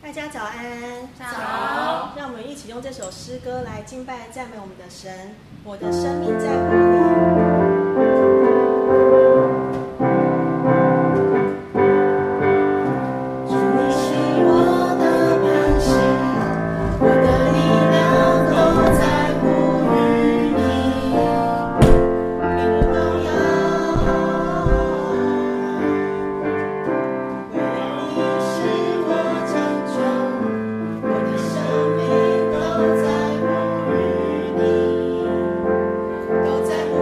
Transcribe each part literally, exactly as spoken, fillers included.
大家早安， 早！ 让我们一起用这首诗歌来敬拜赞美我们的神。我的生命在乎你。 都在乎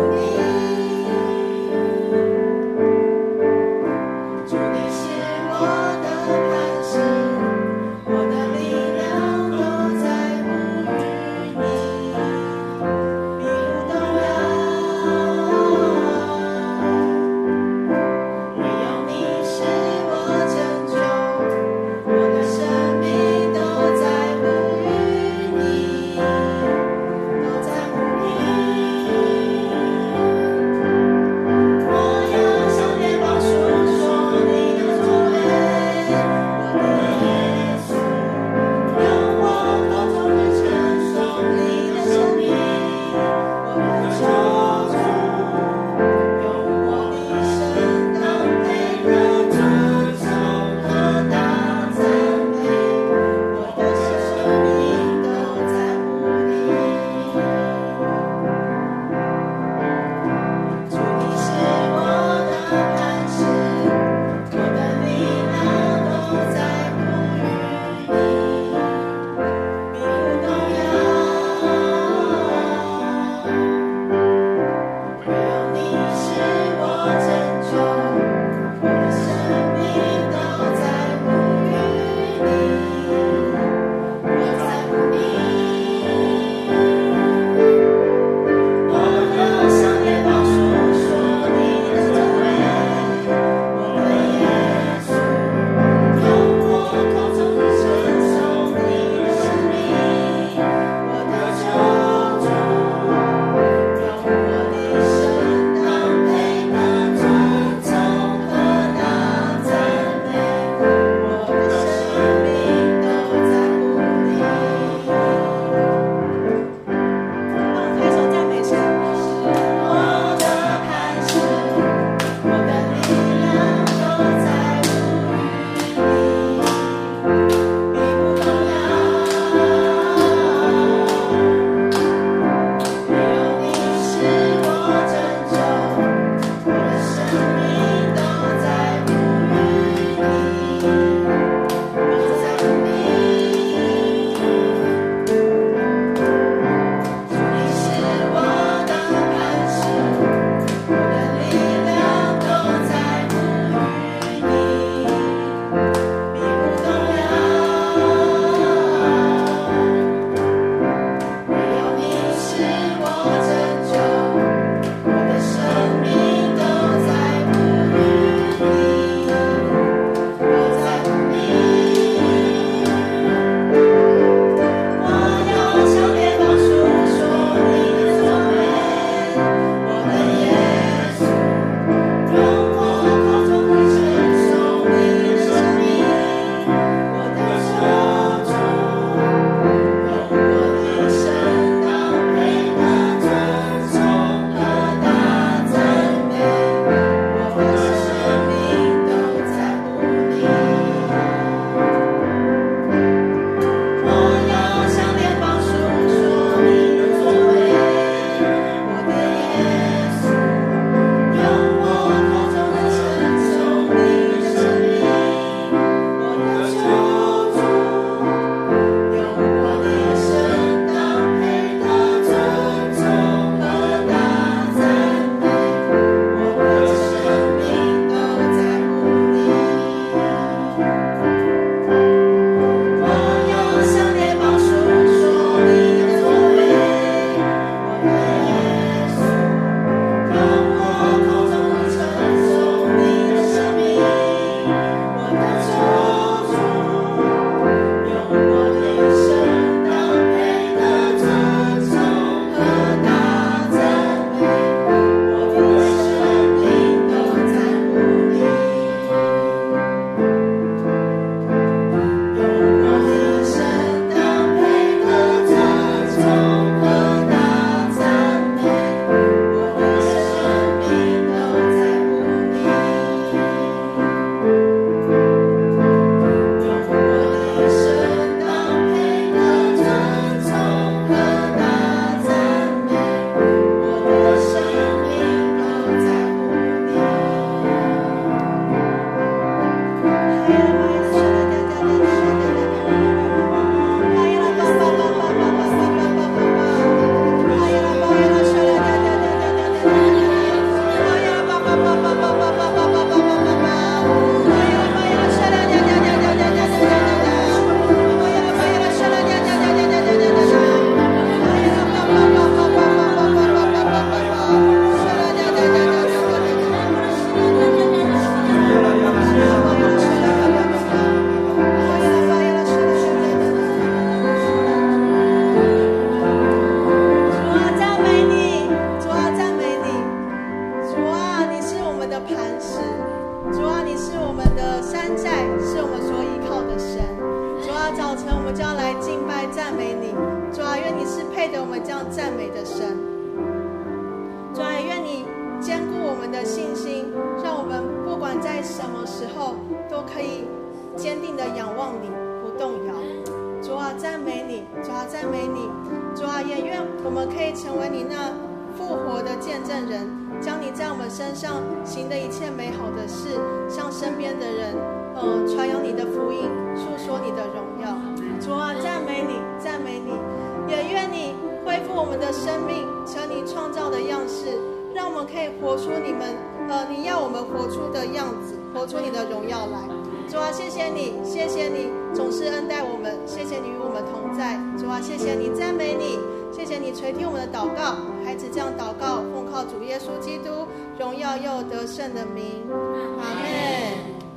们就要来敬拜赞美你。主啊，愿你是配得我们这样赞美的神。主啊，愿你坚固我们的信心，让我们不管在什么时候都可以坚定的仰望你，不动摇。主啊，赞美你，主啊，赞美你。主啊，也愿我们可以成为你那复活的见证人，将你在我们身上行的一切美好的事，向身边的人呃，传扬你的福音，诉说你的荣耀。主啊，赞美你，赞美你。也愿你恢复我们的生命，成你创造的样式，让我们可以活出你们呃，你要我们活出的样子，活出你的荣耀来。主啊，谢谢你，谢谢你总是恩待我们，谢谢你与我们同在。主啊，谢谢你，赞美你，谢谢你垂听我们的祷告。孩子这样祷告，奉靠主耶稣基督荣耀又得胜的名，阿们。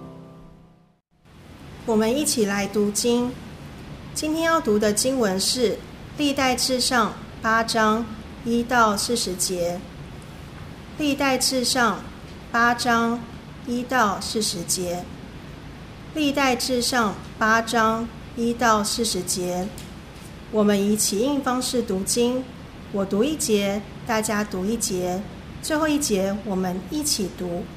我们一起来读经。今天要读的经文是历代志上八章一到四十节。历代志上八章一到四十节。历代志上八章一到四十节。我们以起应方式读经，我读一节，大家读一节，最后一节我们一起读。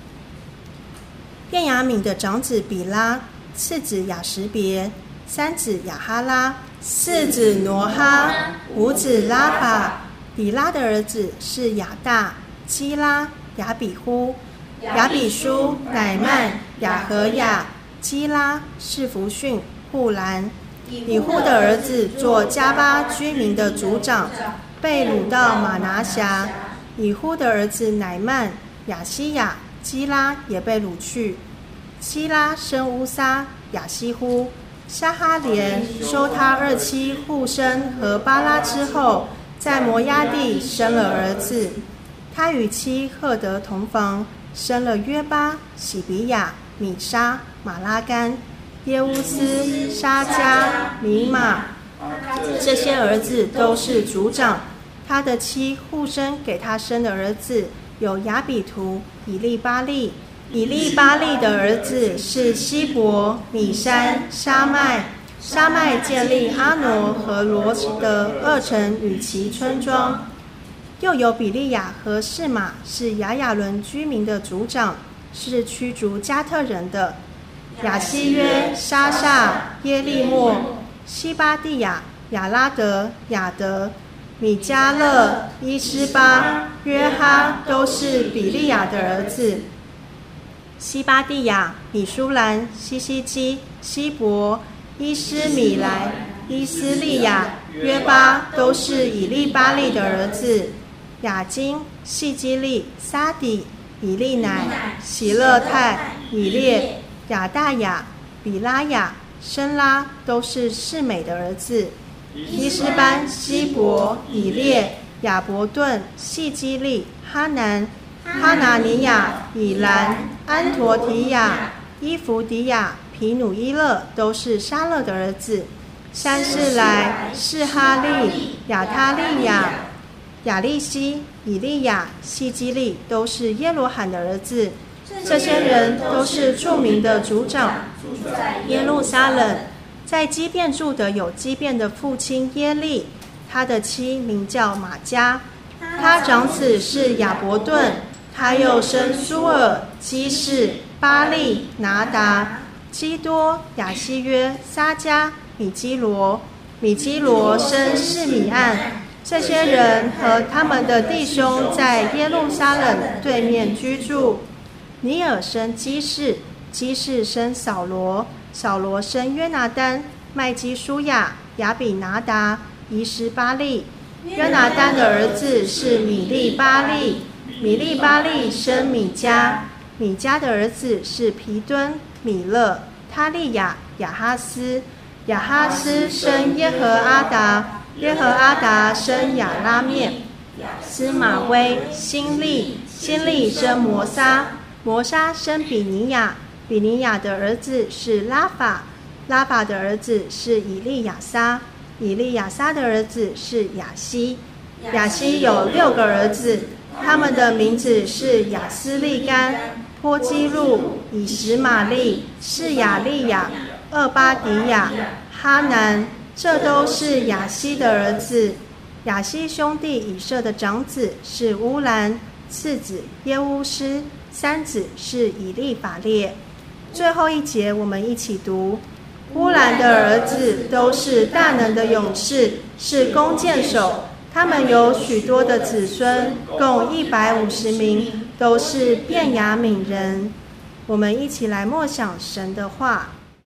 便雅悯的长子比拉，次子雅什别，三子亚哈拉，四子挪哈，五子拉法。比拉的儿子是亚大、基拉、亚比呼、亚比书、乃曼、亚和亚、基拉、士弗逊、户兰。以户的儿子做加巴居民的族长，被掳到马拿辖。以户的儿子乃曼、亚西亚、基拉也被掳去。基拉生乌撒、亚西呼。沙哈连收他二妻户生和巴拉之后，在摩押地生了儿子。他与妻赫德同房，生了约巴、喜比亚、米沙、马拉干、耶乌斯、沙加、米玛。这些儿子都是族长。他的妻户生给他生的儿子有亚比图、以利巴利。以利巴利的儿子是希伯、米山、沙麦。沙麦建立阿挪和罗的二城与其村庄。又有比利亚和示玛，是亚亚伦居民的族长，是驱逐加特人的。亚西约、沙夏、耶利莫、西巴蒂亚、亚拉德、亚德、米迦勒、伊施巴、约哈，都是比利亚的儿子。西巴蒂亚、米舒兰、西西基、希伯、伊施米来、伊斯利亚、约巴，都是以利巴利的儿子。雅金、细基利、撒底、以利乃、喜勒泰、以列、亚大雅、比拉雅、申拉，都是示美的儿子。伊施班、希伯、以列、亚伯顿、细基利、哈南、哈拿尼亚、以兰、安陀提亚、伊弗迪亚、皮努伊勒，都是沙勒的儿子。山士来、示哈利、亚他利亚、亚利西、以利亚、细基利，都是耶罗罕的儿子。这些人都是著名的族长。耶路撒冷在基遍住的有基遍的父亲耶利，他的妻名叫玛迦，他长子是亚伯顿，他又生苏尔、基士、巴利、拿达、基多、亚西约、撒迦、米基罗。米基罗生示米暗。这些人和他们的弟兄在耶路撒冷对面居住。尼尔生基士，基士生扫罗，扫罗生约拿单、麦基舒亚、亚比拿达、伊施巴利。约拿单的儿子是米利巴利，米利巴利生米迦，米迦的儿子是皮敦、米勒、他利亚、亚哈斯。亚哈斯生耶和阿达，耶和阿达生亚拉面、司马威、辛利，辛利生摩沙，摩沙生比尼亚，比尼亚的儿子是拉法，拉法的儿子是以利亚撒，以利亚撒的儿子是亚西，亚西有六个儿子，他们的名字是亚斯利干、波基路、以实玛利、示亚利亚、厄巴迪亚、 哈南，这都是亚西的儿子。亚西兄弟以色的长子是乌兰，次子耶乌斯，三子是以利法列。最后一节我们一起读：乌兰的儿子都是大能的勇士，是弓箭手，他们有许多的子孙，共一百五十名，都是便雅悯人。我们一起来默想神的话。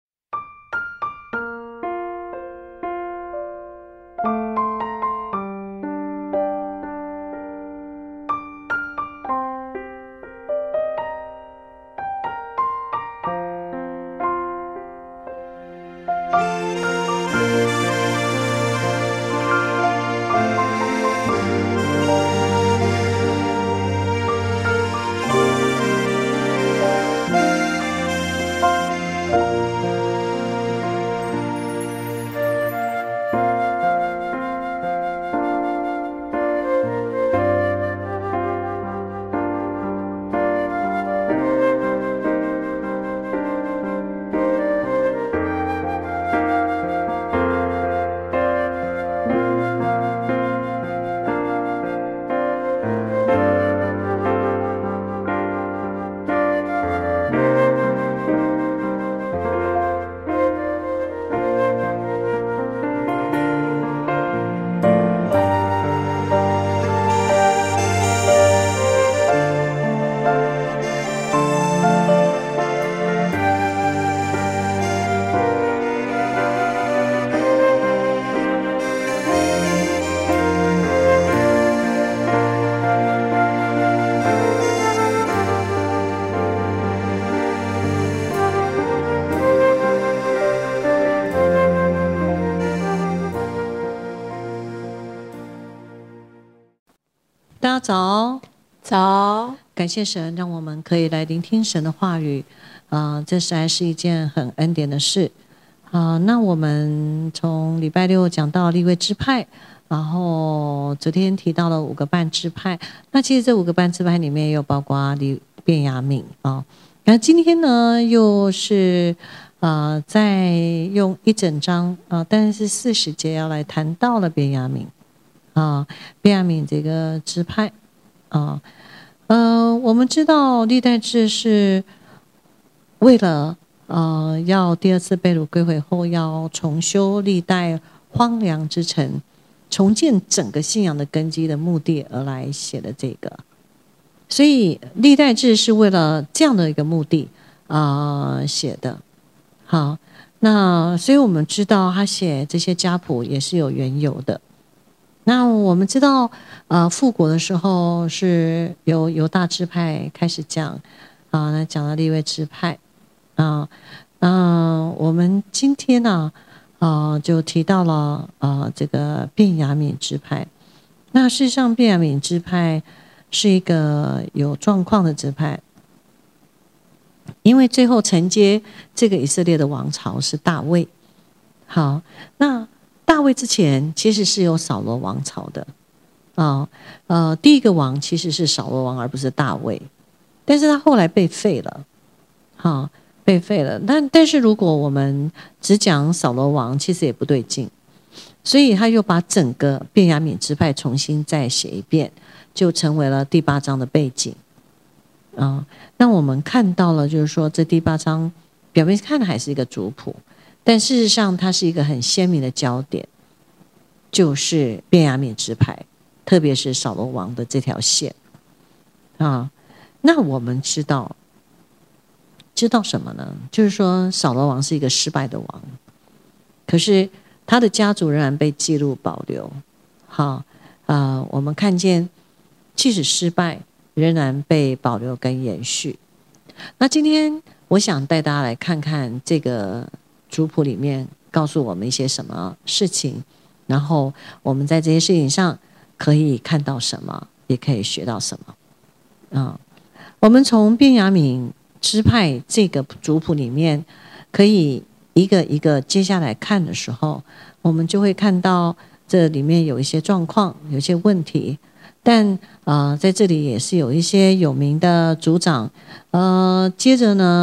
大家早， 早， 感谢神，让我们可以来聆听神的话语，啊、呃，这实在是一件很恩典的事，啊、呃，那我们从礼拜六讲到利未支派，然后昨天提到了五个半支派，那其实这五个半支派里面也有包括利便雅悯啊，那今天呢又是呃在用一整章啊、呃，但是四十节要来谈到了便雅悯。啊，便雅悯这个支派，啊，呃，我们知道历代志是为了呃要第二次被掳归回后要重修历代荒凉之城，重建整个信仰的根基的目的而来写的这个，所以历代志是为了这样的一个目的啊、呃、写的。好，那所以我们知道他写这些家谱也是有缘由的。那我们知道，呃，复国的时候是由犹大支派开始讲，啊、呃，那讲到利未支派，啊、呃，那我们今天呢，啊、呃，就提到了呃这个便雅悯支派。那事实上，便雅悯支派是一个有状况的支派，因为最后承接这个以色列的王朝是大卫。好，那大卫之前其实是有扫罗王朝的，啊，呃，第一个王其实是扫罗王，而不是大卫，但是他后来被废了，好，被废了。但但是如果我们只讲扫罗王，其实也不对劲，所以他又把整个便雅悯支派重新再写一遍，就成为了第八章的背景，啊，那我们看到了，就是说这第八章表面看的还是一个族谱。但事实上，它是一个很鲜明的焦点，就是便雅悯支派，特别是扫罗王的这条线啊。那我们知道，知道什么呢？就是说，扫罗王是一个失败的王，可是他的家族仍然被记录保留。好啊、呃，我们看见，即使失败，仍然被保留跟延续。那今天我想带大家来看看这个族谱里面告诉我们一些什么事情，然后我们在这些事情上可以看到什么，也可以学到什么。嗯，我们从便雅悯支派这个族谱里面，可以一个一个接下来看的时候，我们就会看到这里面有一些状况，有一些问题。但呃，在这里也是有一些有名的族长，呃，接着呢。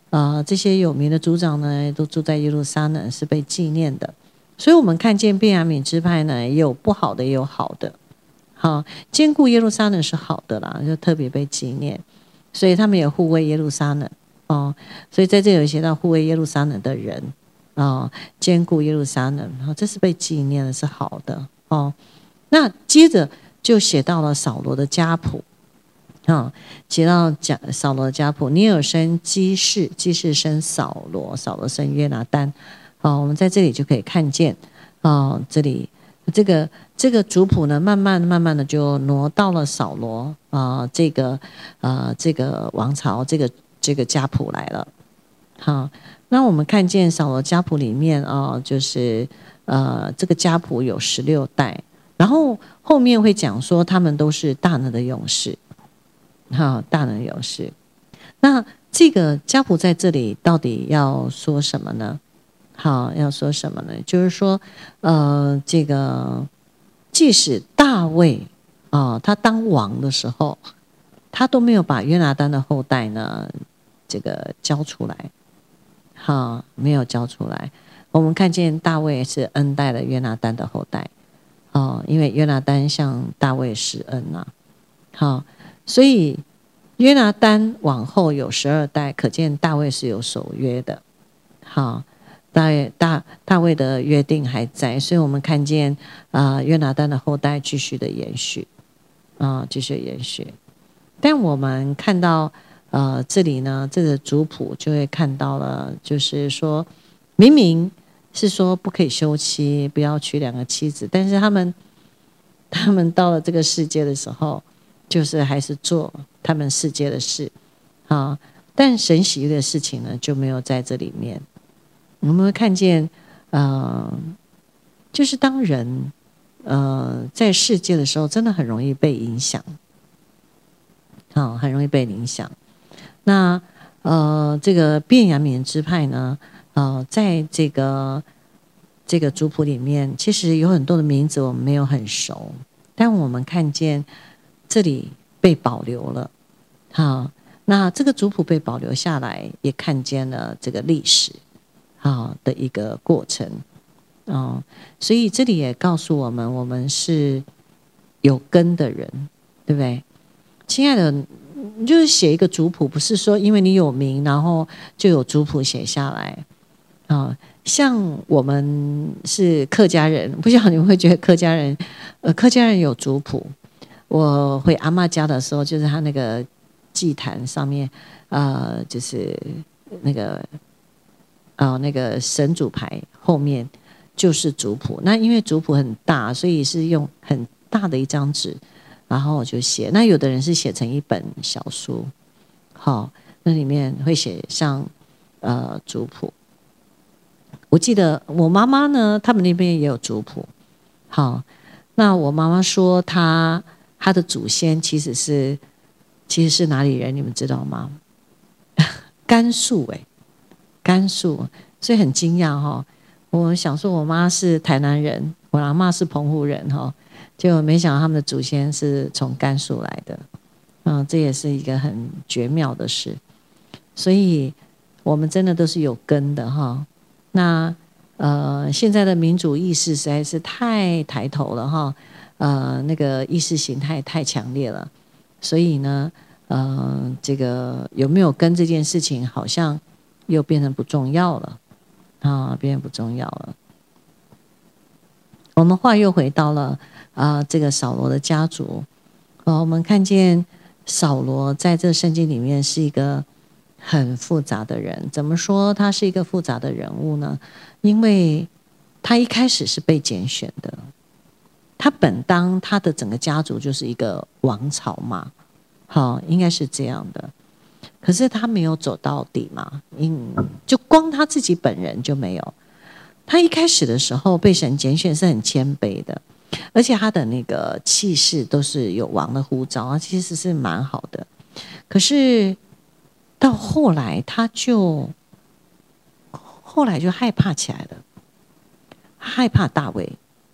呃，这些有名的族长呢，都住在耶路撒冷，是被纪念的。所以我们看见便雅悯支派呢，也有不好的，也有好的。好，兼顾耶路撒冷是好的啦，就特别被纪念，所以他们也护卫耶路撒冷哦。所以在这里有写到护卫耶路撒冷的人哦，兼顾耶路撒冷，哦，这是被纪念的，是好的哦。那接着就写到了扫罗的家谱。哦，写到讲扫罗的家谱，尼尔生基士，基士生扫罗，扫罗生约拿单。哦，我们在这里就可以看见，哦，这里这个这个族谱呢，慢慢慢慢的就挪到了扫罗啊、呃，这个呃这个王朝这个这个家谱来了。好，那我们看见扫罗家谱里面啊、呃，就是呃这个家谱有十六代，然后后面会讲说他们都是大能的勇士。好，大能勇士。那这个家谱在这里到底要说什么呢？好，要说什么呢？就是说，呃，这个即使大卫啊、呃，他当王的时候，他都没有把约拿单的后代呢，这个交出来。好，没有交出来。我们看见大卫是恩待了约拿单的后代，哦，因为约拿单向大卫施恩啊。好。所以约拿单往后有十二代，可见大卫是有守约的。好，大卫大大卫的约定还在，所以我们看见啊、呃、约拿单的后代继续的延续啊、呃，继续延续。但我们看到呃这里呢，这个族谱就会看到了，就是说明明是说不可以休妻，不要娶两个妻子，但是他们他们到了这个世界的时候，就是还是做他们世界的事啊，但神喜悦的事情呢就没有在这里面。我们会看见，呃，就是当人呃在世界的时候，真的很容易被影响，啊，很容易被影响。那呃，这个便雅悯支派呢，呃，在这个这个族谱里面，其实有很多的名字我们没有很熟，但我们看见。这里被保留了，好，那这个族谱被保留下来，也看见了这个历史，好的一个过程，哦，所以这里也告诉我们，我们是有根的人，对不对？亲爱的，就是写一个族谱，不是说因为你有名，然后就有族谱写下来，啊，像我们是客家人，不知道你们会觉得客家人，呃，客家人有族谱。我回阿嬷家的时候，就是他那个祭坛上面，呃，就是那个，呃，那个神主牌后面就是族谱。那因为族谱很大，所以是用很大的一张纸，然后我就写。那有的人是写成一本小书，好，那里面会写上呃族谱。我记得我妈妈呢，他们那边也有族谱。好，那我妈妈说她。他的祖先其实是其实是哪里人？你们知道吗？甘肃哎、欸，甘肃，所以很惊讶哈。我想说，我妈是台南人，我阿嬷是澎湖人哈，结果没想到他们的祖先是从甘肃来的，嗯，这也是一个很绝妙的事。所以我们真的都是有根的哈。那呃，现在的民主意识实在是太抬头了哈。呃，那个意识形态太强烈了，所以呢，呃，这个有没有跟这件事情，好像又变成不重要了，啊，变成不重要了。我们话又回到了啊、呃，这个扫罗的家族，呃，我们看见扫罗在这圣经里面是一个很复杂的人。怎么说他是一个复杂的人物呢？因为他一开始是被拣选的。他本当他的整个家族就是一个王朝嘛，好，应该是这样的。可是他没有走到底嘛，嗯，就光他自己本人就没有。他一开始的时候被神拣选是很谦卑的，而且他的那个气势都是有王的呼召啊，其实是蛮好的。可是到后来他就后来就害怕起来了，害怕大卫。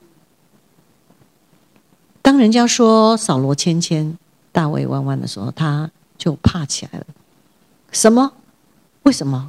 当人家说扫罗千千，大卫万万的时候，他就怕起来了。什么？为什么？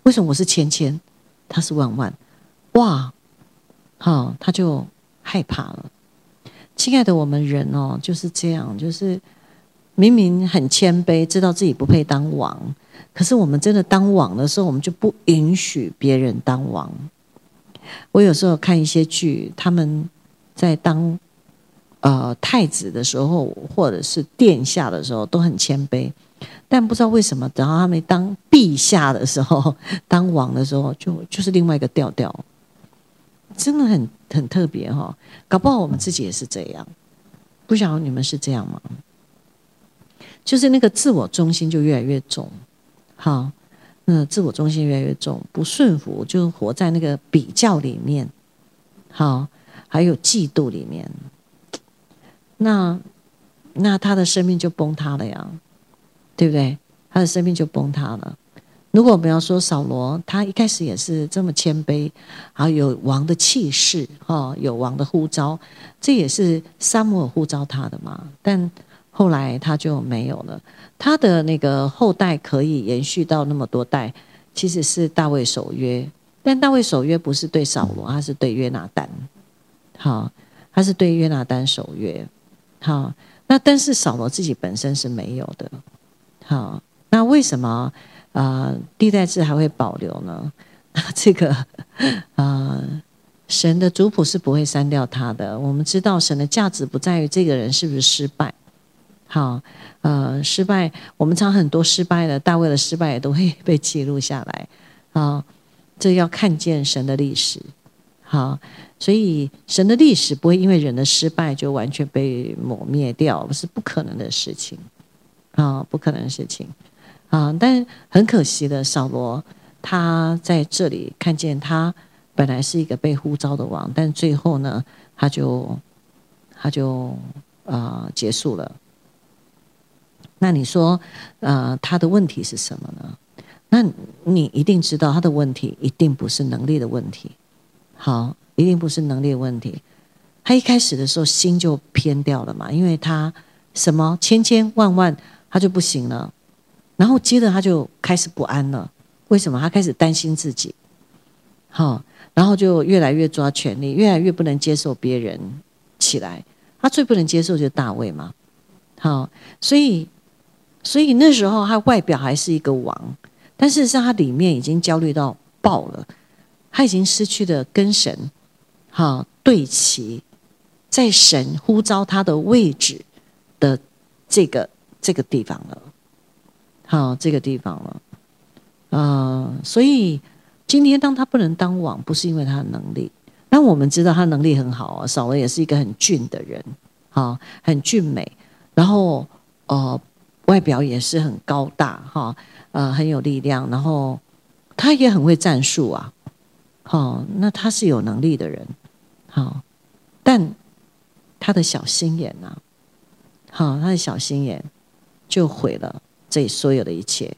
为什么我是千千，他是万万？哇，好，他就害怕了。亲爱的，我们人哦就是这样，就是明明很谦卑，知道自己不配当王，可是我们真的当王的时候，我们就不允许别人当王。我有时候看一些剧，他们在当呃太子的时候，或者是殿下的时候，都很谦卑，但不知道为什么，等到他们当陛下的时候，当王的时候，就就是另外一个调调，真的很很特别哈、哦。搞不好我们自己也是这样，不晓得你们是这样吗？就是那个自我中心就越来越重，好，那自我中心越来越重，不顺服就活在那个比较里面，好，还有嫉妒里面，那那他的生命就崩塌了呀，对不对？他的生命就崩塌了。如果我们要说扫罗，他一开始也是这么谦卑，然后有王的气势，有王的呼召，这也是撒母耳呼召他的嘛，但后来他就没有了。他的那个后代可以延续到那么多代，其实是大卫守约，但大卫守约不是对扫罗，他是对约拿单，好，他是对约拿单守约，好，那但是扫罗自己本身是没有的，好，那为什么呃历代志还会保留呢？这个呃神的族谱是不会删掉他的。我们知道神的价值不在于这个人是不是失败。好，呃，失败，我们常很多失败的，大卫的失败也都会被记录下来，啊，这要看见神的历史，好，所以神的历史不会因为人的失败就完全被抹灭掉，是不可能的事情，啊，不可能的事情，啊，但很可惜的，扫罗他在这里看见他本来是一个被呼召的王，但最后呢，他就他就呃结束了。那你说，呃，他的问题是什么呢？那你一定知道，他的问题一定不是能力的问题，好，一定不是能力的问题。他一开始的时候心就偏掉了嘛，因为他什么千千万万他就不行了，然后接着他就开始不安了。为什么？他开始担心自己，好，然后就越来越抓权力，越来越不能接受别人起来。他最不能接受就是大卫嘛，好，所以。所以那时候他外表还是一个王，但事实上他里面已经焦虑到爆了，他已经失去了跟神好对齐，在神呼召他的位置的这个这个地方了，好，这个地方了，呃，所以今天当他不能当王，不是因为他的能力，但我们知道他能力很好啊，扫罗也是一个很俊的人，好，很俊美，然后呃。外表也是很高大哈，呃，很有力量，然后他也很会战术啊，好，那他是有能力的人，好，但他的小心眼啊，好，他的小心眼就毁了这所有的一切。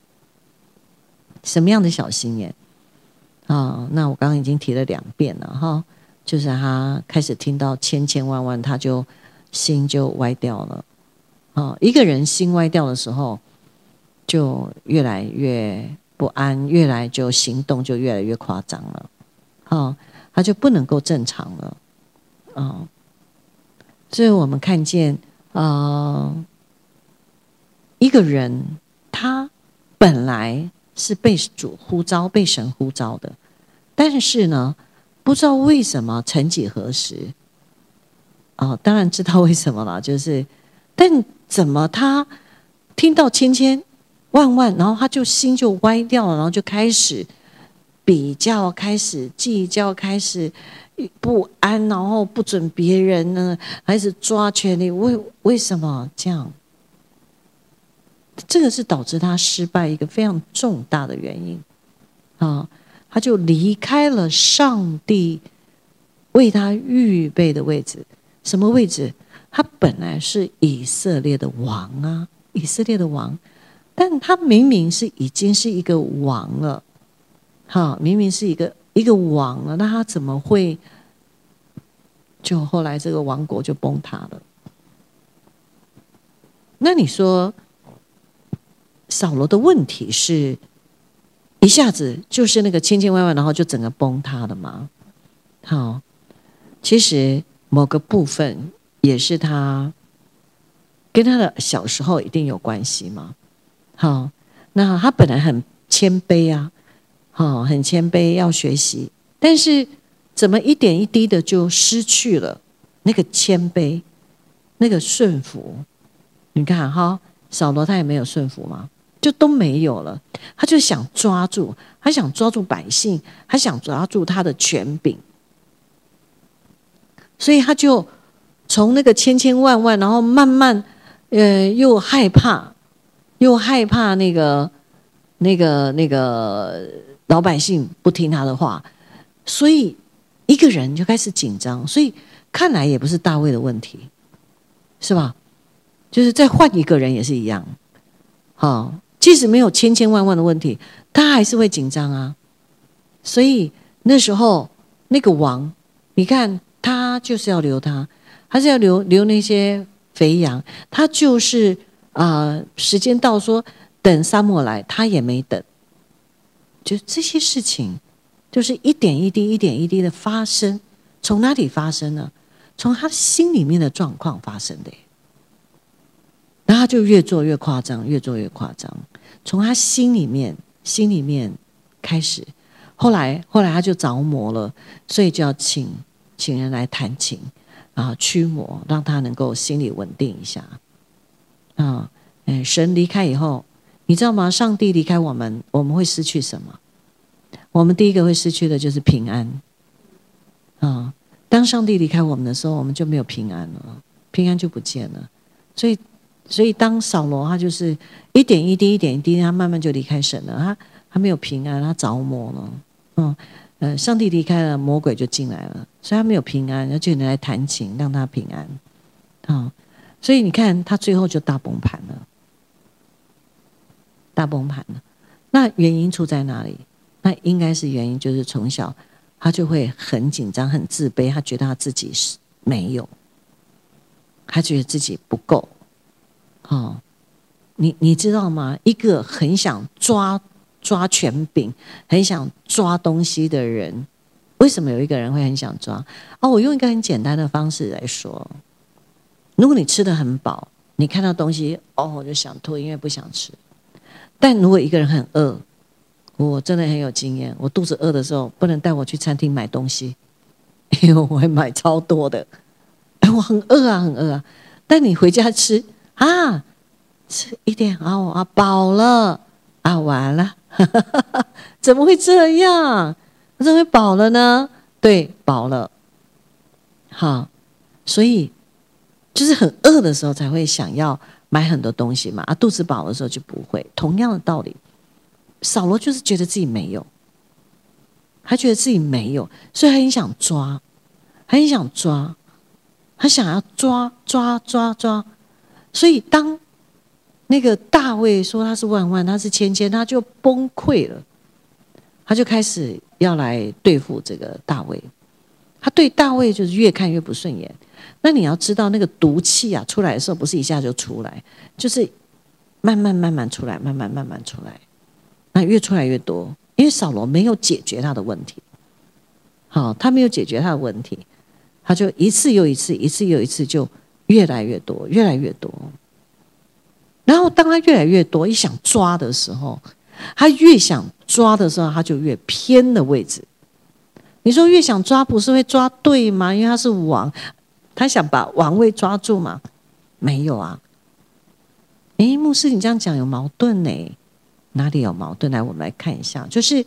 什么样的小心眼啊？那我刚刚已经提了两遍了哈，就是他开始听到千千万万，他就心就歪掉了。哦，一个人心歪掉的时候，就越来越不安，越来就行动就越来越夸张了，哦，他就不能够正常了，哦，所以我们看见，呃，一个人他本来是被主呼召、被神呼召的，但是呢，不知道为什么，曾几何时，哦，当然知道为什么了，就是，但怎么他听到千千万万，然后他就心就歪掉了，然后就开始比较，开始计较，开始不安，然后不准别人呢，开始抓权力。为为什么这样？这个是导致他失败一个非常重大的原因啊！他就离开了上帝为他预备的位置。什么位置？他本来是以色列的王啊，以色列的王，但他明明是已经是一个王了，哈，明明是一个一个王了，那他怎么会就后来这个王国就崩塌了？那你说扫罗的问题是一下子就是那个千千万万，然后就整个崩塌了嘛。好，其实某个部分也是他跟他的小时候一定有关系嘛。好，那他本来很谦卑啊，好，很谦卑要学习，但是怎么一点一滴的就失去了那个谦卑，那个顺服？你看哈，扫罗他也没有顺服嘛，就都没有了。他就想抓住，他想抓住百姓，他想抓住他的权柄，所以他就从那个千千万万，然后慢慢，呃，又害怕，又害怕那个那个那个老百姓不听他的话，所以一个人就开始紧张。所以看来也不是大卫的问题，是吧？就是再换一个人也是一样，好，即使没有千千万万的问题，他还是会紧张啊。所以那时候那个王，你看他就是要留他，他是要留留那些肥羊，他就是啊、呃，时间到说等撒母耳来，他也没等，就这些事情，就是一点一滴、一点一滴的发生，从哪里发生呢？从他心里面的状况发生的耶。然后他就越做越夸张，越做越夸张，从他心里面心里面开始，后来后来他就着魔了，所以就要请请人来弹琴啊，驱魔，让他能够心里稳定一下啊。嗯，神离开以后，你知道吗？上帝离开我们，我们会失去什么？我们第一个会失去的就是平安啊。当上帝离开我们的时候，我们就没有平安了，平安就不见了。所以所以当扫罗他就是一点一滴一点一滴，他慢慢就离开神了，他他没有平安，他着魔了。嗯呃，上帝离开了，魔鬼就进来了，所以他没有平安，要叫人来弹琴让他平安。啊，所以你看他最后就大崩盘了，大崩盘了。那原因出在哪里？那应该是原因就是从小他就会很紧张、很自卑，他觉得他自己是没有，他觉得自己不够。哦，你你知道吗？一个很想抓抓权柄、很想抓东西的人，为什么有一个人会很想抓？哦，我用一个很简单的方式来说，如果你吃得很饱，你看到东西哦，我就想吐，因为不想吃。但如果一个人很饿，我真的很有经验，我肚子饿的时候，不能带我去餐厅买东西，因为我会买超多的。哎，我很饿啊，很饿啊。但你回家吃啊，吃一点啊，我啊饱了啊，完了，怎么会这样？怎么会饱了呢？对，饱了。好，所以就是很饿的时候才会想要买很多东西嘛，啊，肚子饱的时候就不会。同样的道理，扫罗就是觉得自己没有，他觉得自己没有，所以他很想抓，很想抓，他想要抓抓抓抓。所以当那个大卫说他是万万，他是千千，他就崩溃了，他就开始要来对付这个大卫。他对大卫就是越看越不顺眼。那你要知道，那个毒气啊出来的时候，不是一下就出来，就是慢慢慢慢出来，慢慢慢慢出来，那越出来越多。因为扫罗没有解决他的问题，好，他没有解决他的问题，他就一次又一次，一次又一次，就越来越多，越来越多。然后当他越来越多，一想抓的时候，他越想抓的时候，他就越偏的位置。你说越想抓，不是会抓对吗？因为他是王，他想把王位抓住嘛？没有啊。诶，牧师，你这样讲有矛盾呢？哪里有矛盾？来，我们来看一下，就是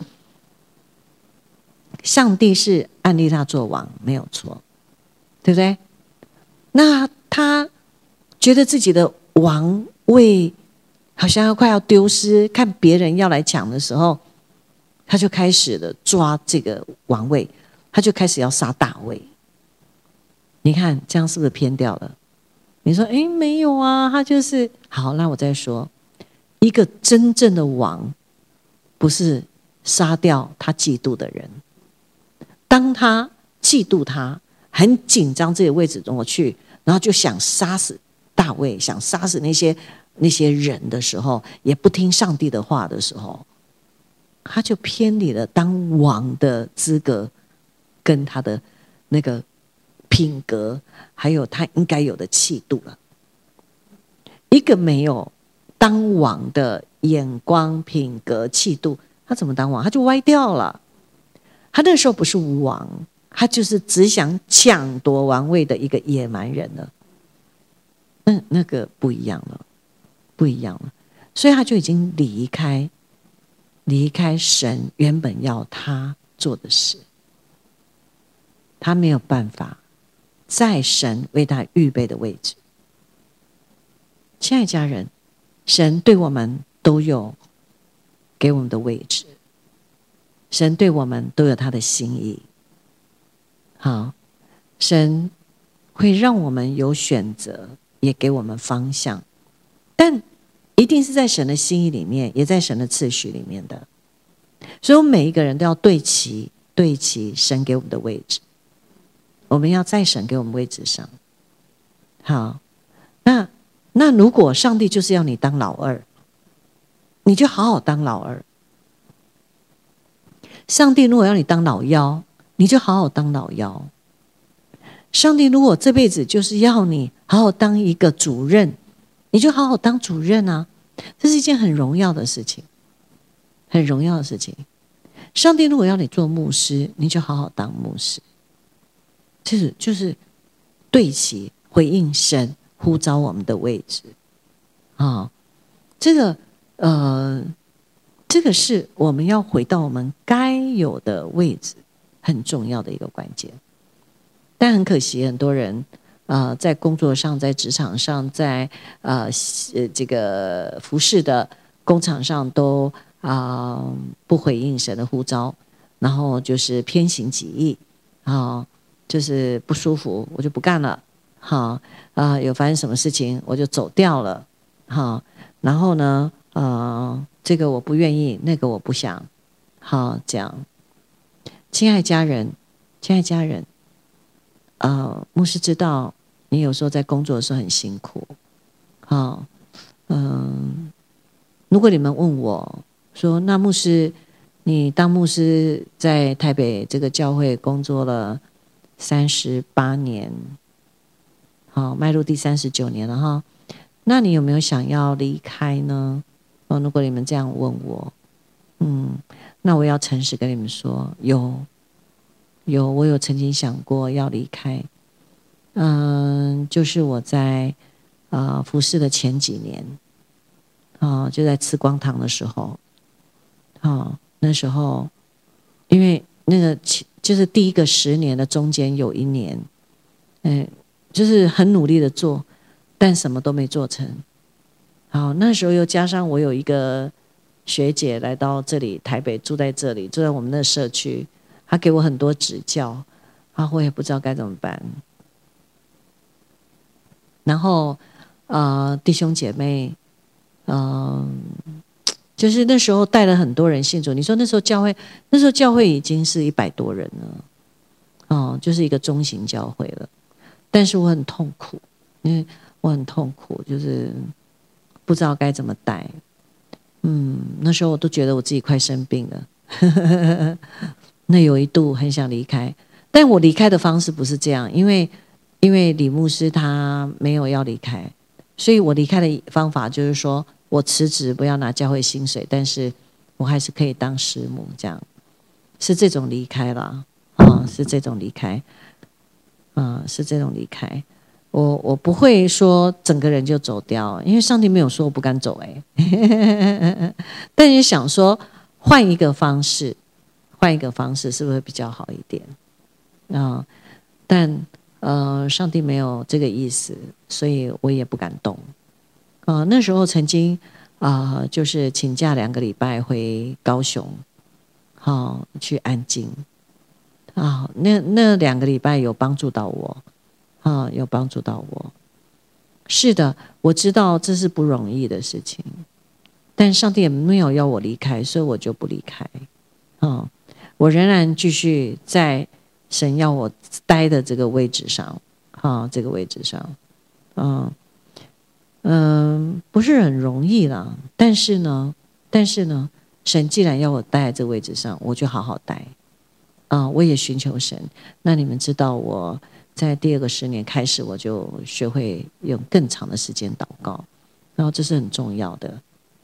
上帝是按立他做王，没有错，对不对？那他觉得自己的王位好像要快要丢失，看别人要来抢的时候，他就开始了抓这个王位，他就开始要杀大卫。你看这样是不是偏掉了？你说诶，没有啊，他就是好。那我再说，一个真正的王不是杀掉他嫉妒的人，当他嫉妒他很紧张这个位置中我去，然后就想杀死大卫，想杀死那些那些人的时候，也不听上帝的话的时候， 他就偏离了当王的资格，跟他的那个品格，还有他应该有的气度了。一个没有当王的眼光、品格、气度，他怎么当王？他就歪掉了。他那时候不是王，他就是只想抢夺王位的一个野蛮人了。那那个不一样了，不一样了。所以他就已经离开，离开神原本要他做的事。他没有办法在神为他预备的位置。亲爱的家人，神对我们都有给我们的位置，神对我们都有他的心意。好，神会让我们有选择，也给我们方向，但一定是在神的心意里面，也在神的次序里面的。所以我们每一个人都要对齐对齐神给我们的位置，我们要在神给我们位置上。好，那那如果上帝就是要你当老二，你就好好当老二。上帝如果要你当老幺，你就好好当老幺。上帝如果这辈子就是要你好好当一个主任，你就好好当主任啊。这是一件很荣耀的事情，很荣耀的事情。上帝如果要你做牧师，你就好好当牧师。就是就是对齐回应神呼召我们的位置啊、哦，这个呃，这个是我们要回到我们该有的位置，很重要的一个关键。但很可惜，很多人呃在工作上、在职场上、在呃这个服侍的工厂上都啊、呃、不回应神的呼召，然后就是偏行己意啊。哦，就是不舒服，我就不干了，好啊、呃，有发生什么事情我就走掉了，好，然后呢，呃，这个我不愿意，那个我不想，好，这样。亲爱家人，亲爱家人，呃，牧师知道你有时候在工作的时候很辛苦，好，嗯、呃，如果你们问我说，那牧师，你当牧师在台北这个教会工作了三十八年，好，迈入第三十九年了哈。那你有没有想要离开呢？哦，如果你们这样问我，嗯，那我要诚实跟你们说，有，有，我有曾经想过要离开。嗯，就是我在啊、呃、服侍的前几年，啊、哦，就在慈光堂的时候，哦，那时候因为那个就是第一个十年的中间有一年，嗯，就是很努力的做，但什么都没做成。好，那时候又加上我有一个学姐来到这里台北，住在这里，住在我们的社区，她给我很多指教，啊，我也不知道该怎么办。然后呃，弟兄姐妹，嗯、呃。就是那时候带了很多人信主，你说那时候教会，那时候教会已经是一百多人了，哦，就是一个中型教会了。但是我很痛苦，因为我很痛苦，就是不知道该怎么带。嗯，那时候我都觉得我自己快生病了，那有一度很想离开，但我离开的方式不是这样，因为因为李牧师他没有要离开，所以我离开的方法就是说，我辞职，不要拿教会薪水，但是我还是可以当师母，这样是这种离开啦，啊，是这种离开，啊，是这种离开。我我不会说整个人就走掉，因为上帝没有说我不敢走哎、欸，但也想说换一个方式，换一个方式是不是比较好一点啊？但呃，上帝没有这个意思，所以我也不敢动。呃，那时候曾经啊、呃，就是请假两个礼拜回高雄，好、哦、去安静啊、哦。那那两个礼拜有帮助到我，啊、哦，有帮助到我。是的，我知道这是不容易的事情，但上帝也没有要我离开，所以我就不离开。啊、哦，我仍然继续在神要我待的这个位置上，啊、哦，这个位置上，嗯、哦。嗯，不是很容易啦，但是呢，但是呢， 神既然要我待在这个位置上，我就好好待啊、呃！我也寻求神。那你们知道我在第二个十年开始，我就学会用更长的时间祷告，然后这是很重要的。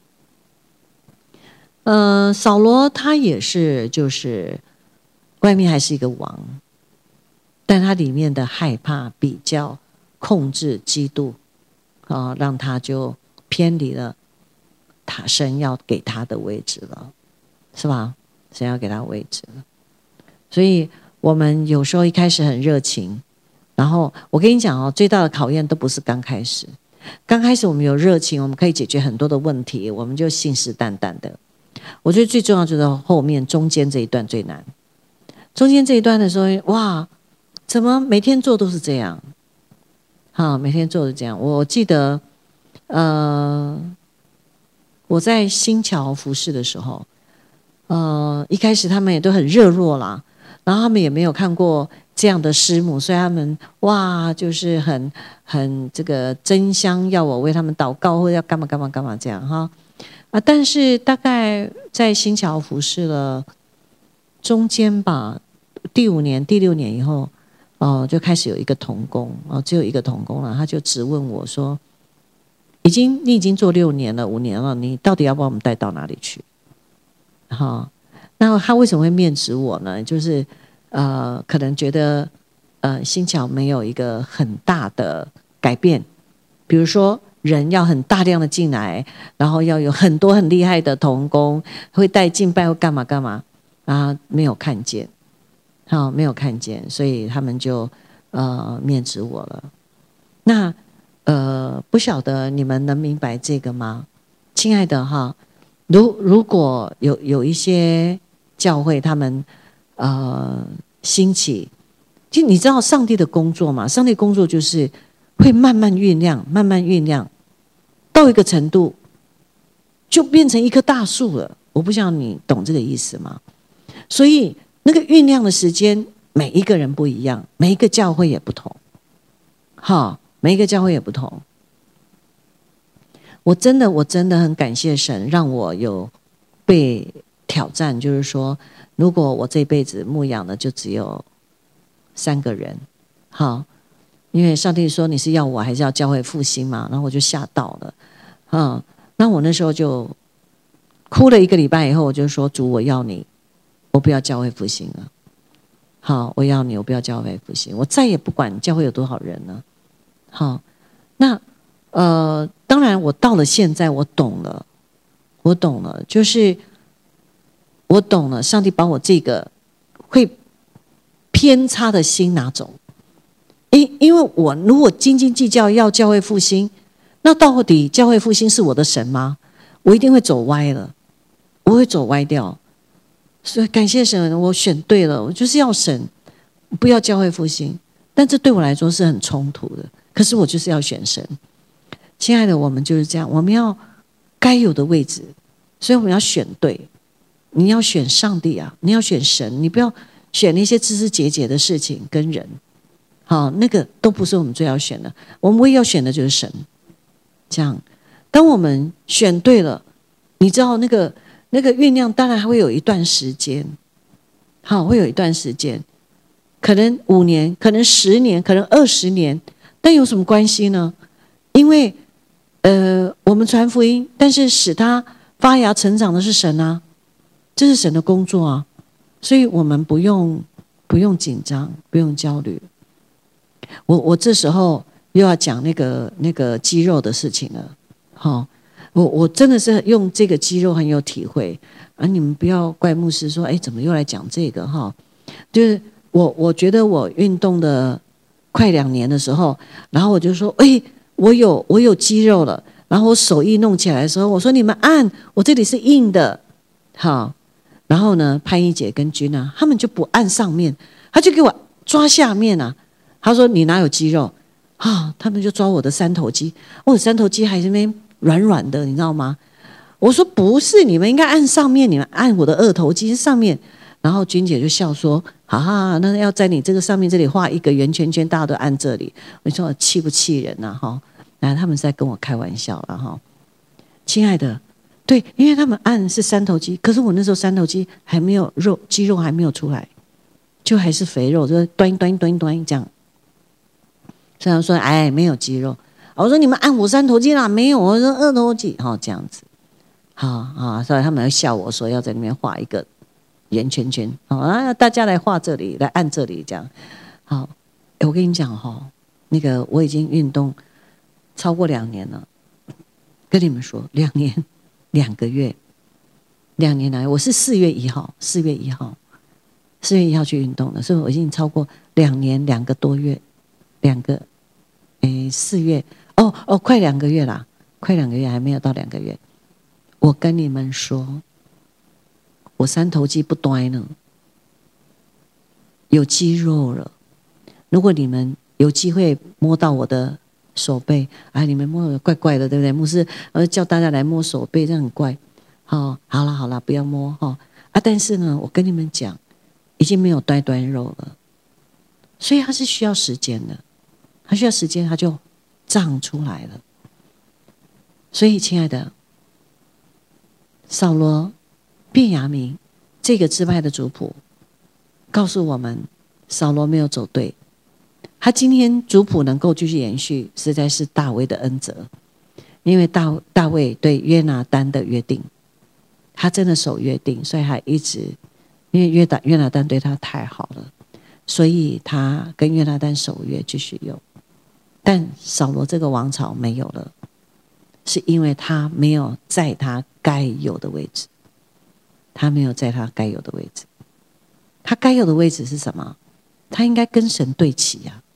呃，扫罗他也是，就是外面还是一个王，但他里面的害怕、比较、控制、嫉妒啊、呃，让他就偏离了他神要给他的位置了，是吧？神要给他位置了，所以我们有时候一开始很热情，然后我跟你讲哦，最大的考验都不是刚开始，刚开始我们有热情，我们可以解决很多的问题，我们就信誓旦旦的。我觉得最重要就是后面中间这一段最难。中间这一段的时候，哇，怎么每天做都是这样？好，每天做是这样。我记得，呃。我在新桥服侍的时候，呃，一开始他们也都很热络啦，然后他们也没有看过这样的师母，所以他们哇，就是很很这个争相要我为他们祷告，或者要干嘛干嘛干嘛这样哈啊。但是大概在新桥服侍了中间吧，第五年、第六年以后，哦、呃，就开始有一个同工哦、呃，只有一个同工了，他就质问我说。已经你已经做六年了五年了，你到底要把我们带到哪里去？哈，那他为什么会面指我呢？就是呃，可能觉得呃新桥没有一个很大的改变，比如说人要很大量的进来，然后要有很多很厉害的同工会带敬拜或干嘛干嘛啊，没有看见，好，没有看见，所以他们就呃面指我了。那。呃，不晓得你们能明白这个吗？亲爱的哈，如如果有有一些教会他们呃兴起，就你知道上帝的工作嘛？上帝工作就是会慢慢酝酿，慢慢酝酿，到一个程度就变成一棵大树了。我不知道你懂这个意思吗？所以那个酝酿的时间，每一个人不一样，每一个教会也不同，哈。每一个教会也不同，我真的我真的很感谢神，让我有被挑战。就是说，如果我这辈子牧养的就只有三个人，好，因为上帝说你是要我还是要教会复兴嘛，然后我就吓到了，嗯，那我那时候就哭了一个礼拜以后，我就说主，我要你，我不要教会复兴了，好，我要你，我不要教会复兴，我再也不管教会有多少人了。好，那呃，当然，我到了现在，我懂了，我懂了，就是我懂了，上帝把我这个会偏差的心拿走，因因为我如果斤斤计较要教会复兴，那到底教会复兴是我的神吗？我一定会走歪了，我会走歪掉，所以感谢神，我选对了，我就是要神，不要教会复兴，但这对我来说是很冲突的。可是我就是要选神，亲爱的，我们就是这样，我们要该有的位置，所以我们要选对。你要选上帝啊，你要选神，你不要选那些枝枝节节的事情跟人，好，那个都不是我们最要选的。我们唯一要选的就是神。这样，当我们选对了，你知道那个那个酝酿，当然还会有一段时间，好，会有一段时间，可能五年，可能十年，可能二十年。但有什么关系呢？因为，呃，我们传福音，但是使他发芽成长的是神啊，这是神的工作啊，所以我们不用不用紧张，不用焦虑。我我这时候又要讲那个那个肌肉的事情了，好、哦，我我真的是用这个肌肉很有体会啊！你们不要怪牧师说，哎，怎么又来讲这个哈、哦？就是我我觉得我运动的。快两年的时候，然后我就说，哎，我有我有肌肉了。然后我手一弄起来的时候，我说你们按，我这里是硬的，好。然后呢，潘一姐跟君啊，他们就不按上面，他就给我抓下面啊。他说你哪有肌肉啊？他们就抓我的三头肌，我的三头肌还是那边软软的，你知道吗？我说不是，你们应该按上面，你们按我的二头肌上面。然后君姐就笑说：“哈哈，那要在你这个上面这里画一个圆圈圈，大家都按这里。”我说气不气人呐、啊？哈，那他们是在跟我开玩笑了哈。亲爱的， 对，因为他们按是三头肌，可是我那时候三头肌还没有肉，肌肉还没有出来，就还是肥肉，就端端端端这样。虽然说哎没有肌肉，我说你们按我三头肌啦，没有，我说二头肌，好、哦、这样子，好啊，所以他们要笑我说要在那边画一个圆圈圈，好啊，大家来画这里，来按这里，这样好。我跟你讲哈、哦，那个我已经运动超过两年了，跟你们说，两年两个月，两年来，我是四月一号，四月一号，四月一号去运动的，所以我已经超过两年两个多月，两个，诶，四月，哦哦，快两个月啦，快两个月还没有到两个月。我跟你们说，我三头肌不端呢，有肌肉了。如果你们有机会摸到我的手背，哎，你们摸的怪怪的，对不对？牧师呃叫大家来摸手背，这样很怪。好，好了好了，不要摸哈啊！但是呢，我跟你们讲，已经没有端端肉了，所以它是需要时间的，它需要时间，它就长出来了。所以，亲爱的，扫罗、便雅悯这个支派的族谱，告诉我们，扫罗没有走对。他今天族谱能够继续延续，实在是大卫的恩泽，因为大大卫对约拿单的约定，他真的守约定，所以他一直，因为约拿约拿单对他太好了，所以他跟约拿单守约继续有。但扫罗这个王朝没有了，是因为他没有在他该有的位置，他没有在他该有的位置，他该有的位置是什么？他应该跟神对齐呀、啊。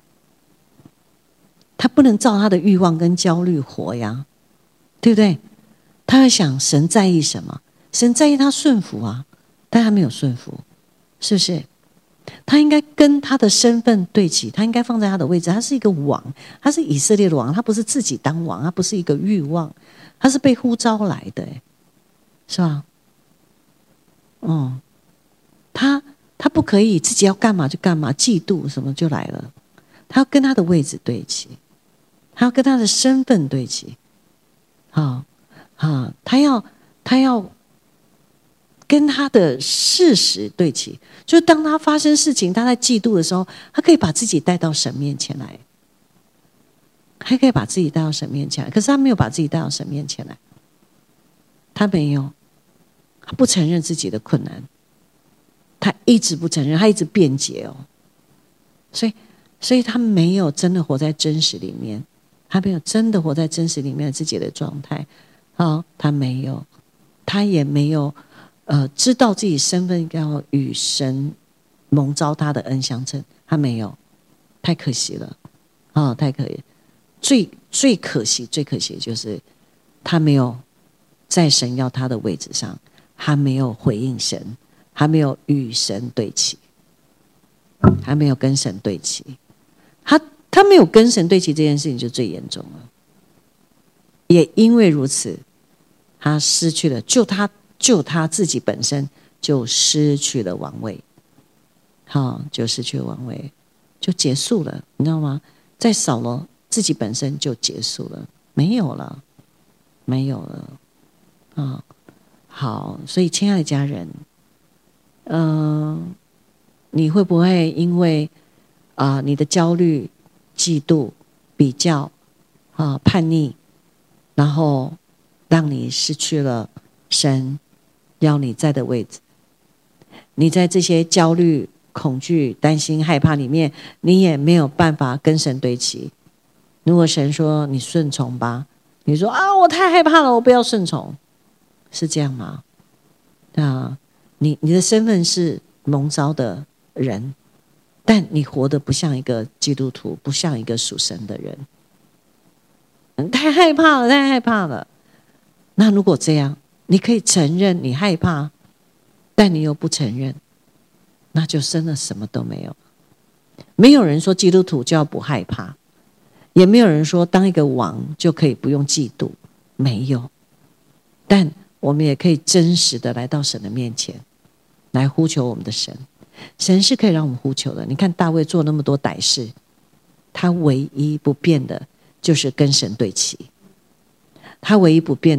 他不能照他的欲望跟焦虑活呀，对不对？他会想神在意什么？神在意他顺服啊，但他没有顺服，是不是？他应该跟他的身份对齐，他应该放在他的位置。他是一个王，他是以色列的王，他不是自己当王，他不是一个欲望，他是被呼召来的，是吧？嗯，他他不可以自己要干嘛就干嘛，嫉妒什么就来了。他要跟他的位置对齐。他要跟他的身份对齐，好，好，他要他要跟他的事实对齐，就是当他发生事情，他在嫉妒的时候，他可以把自己带到神面前来，还可以把自己带到神面前来。可是他没有把自己带到神面前来，他没有，他不承认自己的困难，他一直不承认，他一直辩解哦，所以，所以他没有真的活在真实里面。他没有真的活在真实里面自己的状态，哦，他没有，他也没有，呃，知道自己身份要与神蒙召他的恩相称，他没有，太可惜了，哦，太可惜，最最可惜最可惜的就是他没有在神要他的位置上，他没有回应神，他没有与神对齐，他没有跟神对齐，他。他没有跟神对齐这件事情就最严重了，也因为如此，他失去了，就他就他自己本身就失去了王位，好，就失去了王位，就结束了，你知道吗？在扫罗自己本身就结束了，没有了，没有了，啊，好，所以亲爱的家人，嗯、呃，你会不会因为啊、呃、你的焦虑？嫉妒、比较、啊叛逆，然后让你失去了神要你在的位置。你在这些焦虑、恐惧、担心、害怕里面，你也没有办法跟神对齐。如果神说你顺从吧，你说啊我太害怕了，我不要顺从，是这样吗？啊，你你的身份是蒙召的人。但你活得不像一个基督徒，不像一个属神的人，太害怕了，太害怕了。那如果这样，你可以承认你害怕，但你又不承认，那就真的什么都没有。没有人说基督徒就要不害怕，也没有人说当一个王就可以不用嫉妒，没有。但我们也可以真实的来到神的面前，来呼求我们的神。神是可以让我们呼求的。你看大卫做那么多歹事，他唯一不变的就是跟神对齐，他唯一不变的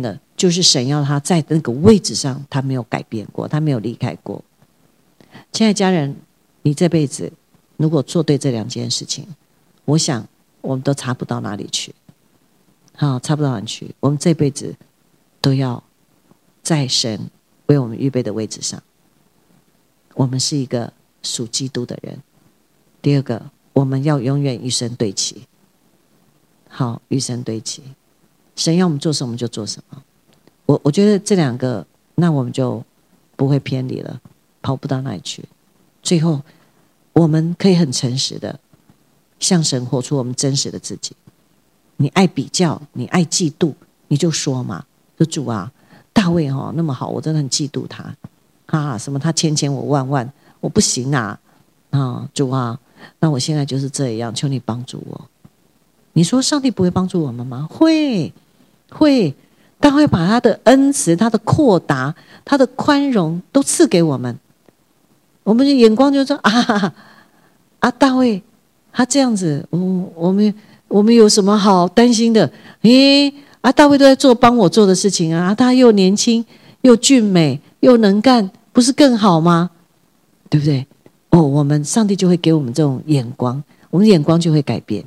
就是神要他在那个位置上，他没有改变过，他没有离开过。亲爱家人，你这辈子如果做对这两件事情，我想我们都差不到哪里去。好，差不到哪里去。我们这辈子都要在神为我们预备的位置上。我们是一个属基督的人。第二个，我们要永远与神对齐。好，与神对齐。神要我们做什么就做什么。我我觉得这两个，那我们就不会偏离了，跑不到哪里去。最后，我们可以很诚实的向神活出我们真实的自己。你爱比较，你爱嫉妒，你就说嘛，说主啊，大卫哦那么好，我真的很嫉妒他啊，什么他千千我万万，我不行啊啊，主啊，那我现在就是这样，求你帮助我。你说上帝不会帮助我们吗？会，会，但会把他的恩慈、他的阔达、他的宽容都赐给我们。我们的眼光就说啊啊，大卫他这样子，我我们。我们有什么好担心的？诶，啊，大卫都在做帮我做的事情啊，他又年轻又俊美又能干，不是更好吗？对不对？哦，我们上帝就会给我们这种眼光，我们眼光就会改变。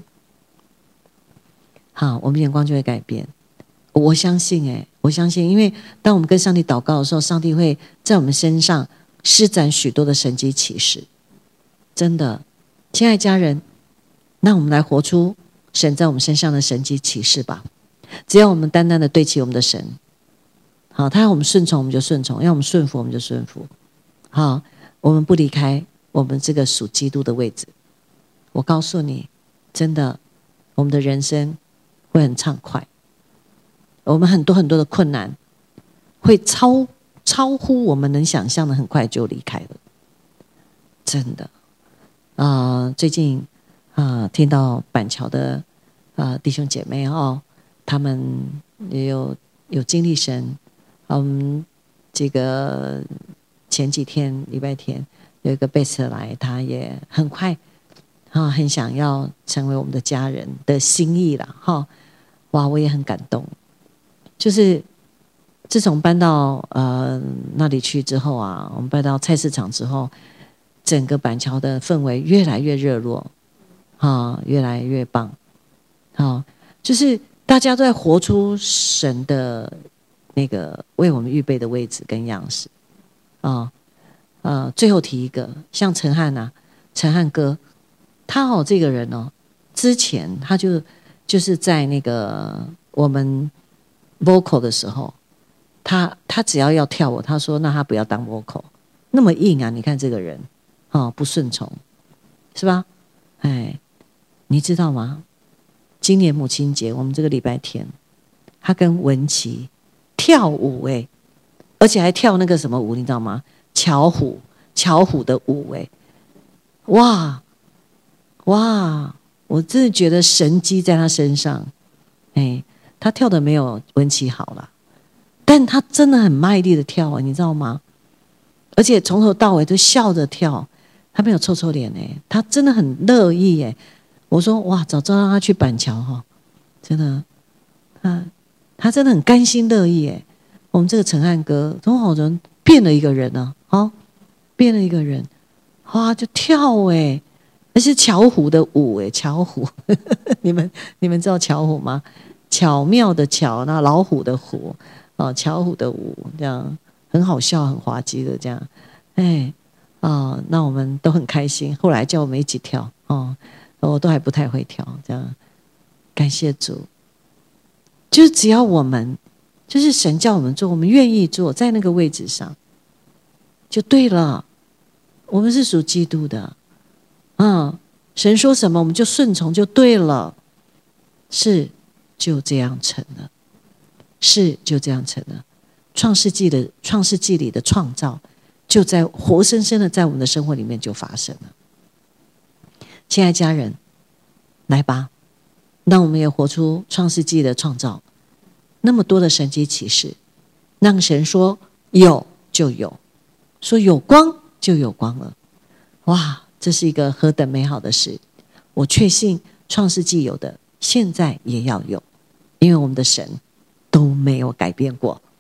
好，我们眼光就会改变。我相信，诶，我相信，因为当我们跟上帝祷告的时候，上帝会在我们身上施展许多的神迹奇事。真的，亲爱家人，那我们来活出神在我们身上的神迹奇事吧。只要我们单单的对齐我们的神，好，他要我们顺从我们就顺从，要我们顺服我们就顺服。好，我们不离开我们这个属基督的位置。我告诉你，真的，我们的人生会很畅快。我们很多很多的困难会超超乎我们能想象的，很快就离开了。真的啊、呃，最近。啊，听到板桥的啊弟兄姐妹哦，他们也有有经历神。嗯，这个前几天礼拜天有一个贝斯来，他也很快啊，很想要成为我们的家人的心意啦哈、哦。哇，我也很感动。就是自从搬到呃那里去之后啊，我们搬到菜市场之后，整个板桥的氛围越来越热络。啊，越来越棒！好，就是大家都在活出神的那个为我们预备的位置跟样式啊。呃，最后提一个，像陈汉呐、啊，陈汉哥，他哦这个人哦，之前他就就是在那个我们 vocal 的时候，他他只要要跳舞，他说那他不要当 vocal， 那么硬啊！你看这个人哦，不顺从，是吧？哎。你知道吗？今年母亲节，我们这个礼拜天，他跟文琪跳舞哎、欸，而且还跳那个什么舞，你知道吗？巧虎，巧虎的舞哎、欸，哇哇！我真的觉得神迹在他身上，哎，他跳的没有文琪好啦，但他真的很卖力的跳啊，你知道吗？而且从头到尾都笑着跳，他没有臭臭脸哎、欸，他真的很乐意哎、欸。我说哇，早知道让他去板桥哈，真的，他他真的很甘心乐意哎。我们这个陈汉哥从好人变了一个人呢、啊，哦，变了一个人，哇，就跳哎，而是巧虎的舞哎，巧虎，你们你们知道巧虎吗？巧妙的巧，那老虎的虎，哦，巧虎的舞，这样很好笑，很滑稽的这样，哎，哦，那我们都很开心。后来叫我们一起跳哦。我都还不太会跳，这样感谢主。就是只要我们，就是神叫我们做，我们愿意做，在那个位置上，就对了。我们是属基督的，嗯，神说什么我们就顺从，就对了。是，就这样成了；是，就这样成了。创世纪的创世纪里的创造，就在活生生的在我们的生活里面就发生了。亲爱家人，来吧，让我们也活出创世纪的创造，那么多的神迹奇事，让神说有就有，说有光就有光了。哇，这是一个何等美好的事！我确信创世纪有的，现在也要有，因为我们的神都没有改变过。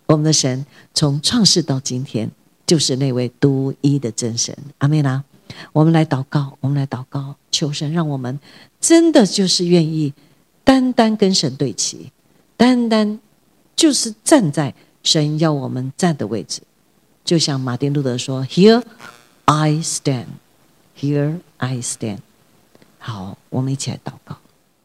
我们的神从创世到今天就是那位独一的真神。阿们啦！我们来祷告，我们来祷告，求神让我们真的就是愿意单单跟神对齐，单单就是站在神要我们站的位置。就像马丁路德说 Here I stand, Here I stand。 好，我们一起来祷告。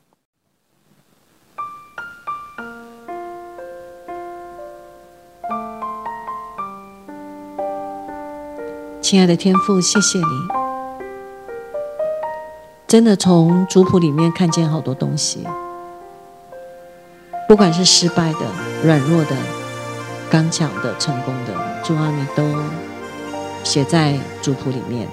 亲爱的天父，谢谢你，真的从族谱里面看见好多东西，不管是失败的、软弱的、刚强的、成功的，主啊，你都写在族谱里面，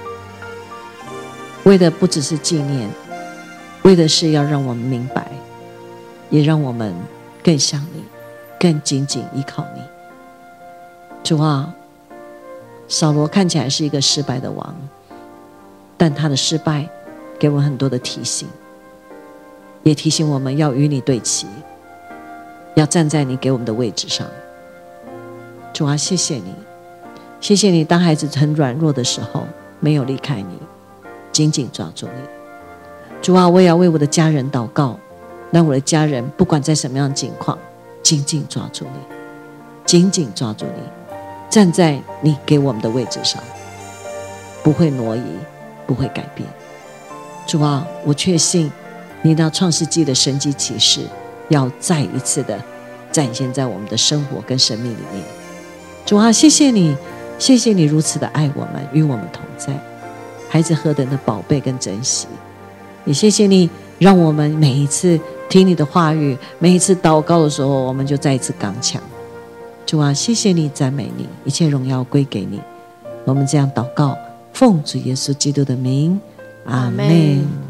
为的不只是纪念，为的是要让我们明白，也让我们更像你，更紧紧依靠你。主啊，扫罗看起来是一个失败的王，但他的失败给我们很多的提醒，也提醒我们要与你对齐，要站在你给我们的位置上。主啊，谢谢你，谢谢你，当孩子很软弱的时候没有离开你，紧紧抓住你。主啊，我也要为我的家人祷告，让我的家人不管在什么样的境况，紧紧抓住你，紧紧抓住你，站在你给我们的位置上，不会挪移，不会改变。主啊，我确信你那创世纪的神迹奇事要再一次的展现在我们的生活跟生命里面。主啊，谢谢你，谢谢你如此的爱我们，与我们同在，孩子何等的宝贝跟珍惜。也谢谢你让我们每一次听你的话语，每一次祷告的时候，我们就再一次刚强。主啊，谢谢你，赞美你，一切荣耀归给你。我们这样祷告，奉主耶稣基督的名，阿们。